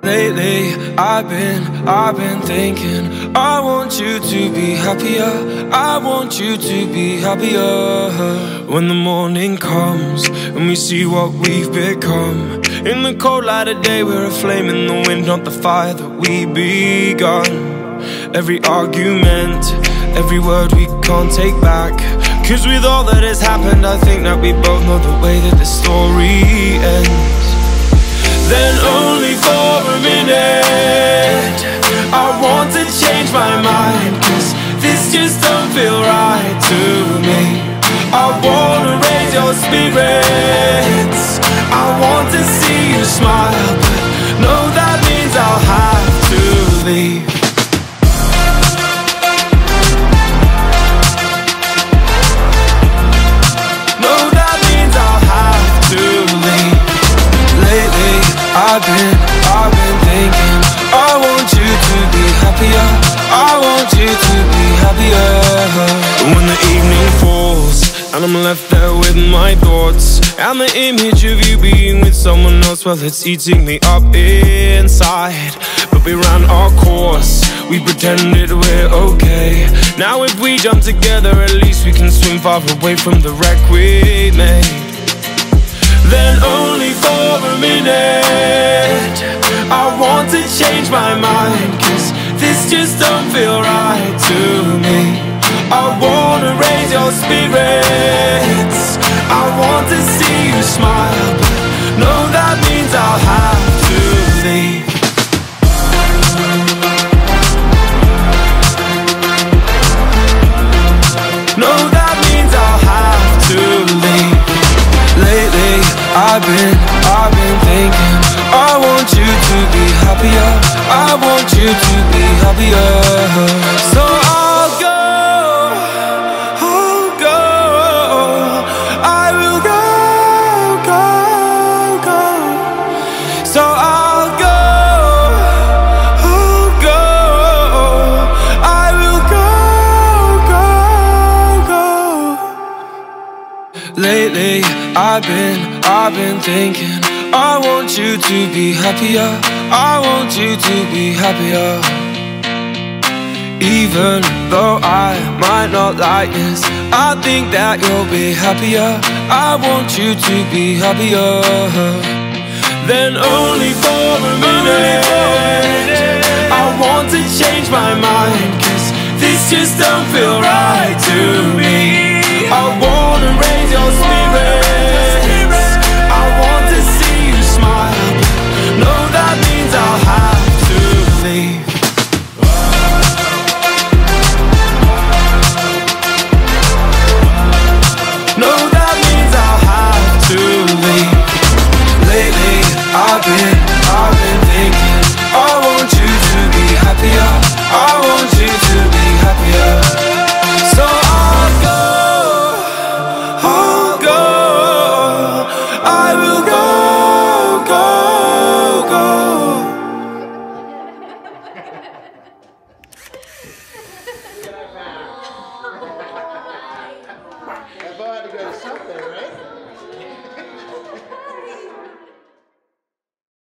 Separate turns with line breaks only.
Lately, I've been thinking I want you to be happier. I want you to be happier. When the morning comes and we see what we've become, in the cold light of day we're a flame in the wind, not the fire that we begun. Every argument, every word we can't take back, 'cause with all that has happened I think that we both know the way that the story ends. Then only for a minute I want to change my mind, 'cause this just don't feel right to me. I wanna raise your spirits, I want to see you smile, but no, that means I'll have to leave. No, that means I'll have to leave. Lately, I've been thinking I want you to be happier. I want you to be happier. When the evening falls and I'm left there with my thoughts, and the image of you being with someone else, well, it's eating me up inside. But we ran our course, we pretended we're okay. Now if we jump together, at least we can swim far away from the wreck we made. Then only for a minute I want to change my mind, 'cause this just don't feel right to me. I wanna raise your spirits, I want to see you smile, but no, that means I'll have to leave. No, that means I'll have to leave. Lately, I've been thinking I want you to be happier. I want you to be happier. So I'll go, I will go. So I'll go, I will go. Lately, I've been thinking I want you to be happier. I want you to be happier. Even though I might not like this, I think that you'll be happier. I want you to be happier. Then only for a minute I want to change my mind, 'cause this just don't feel right.